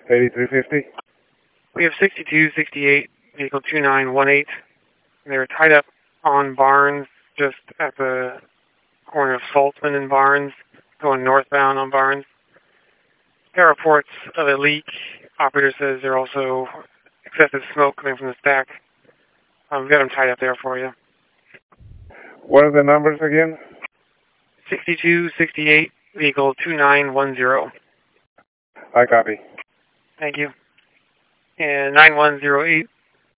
8350. We have 6268, vehicle 2918. They're tied up on Barnes, just at the corner of Saltzman and Barnes, going northbound on Barnes. There are reports of a leak. Operator says there's also excessive smoke coming from the stack. We've got them tied up there for you. What are the numbers again? 6268, vehicle 2910. I copy. Thank you. And 9108,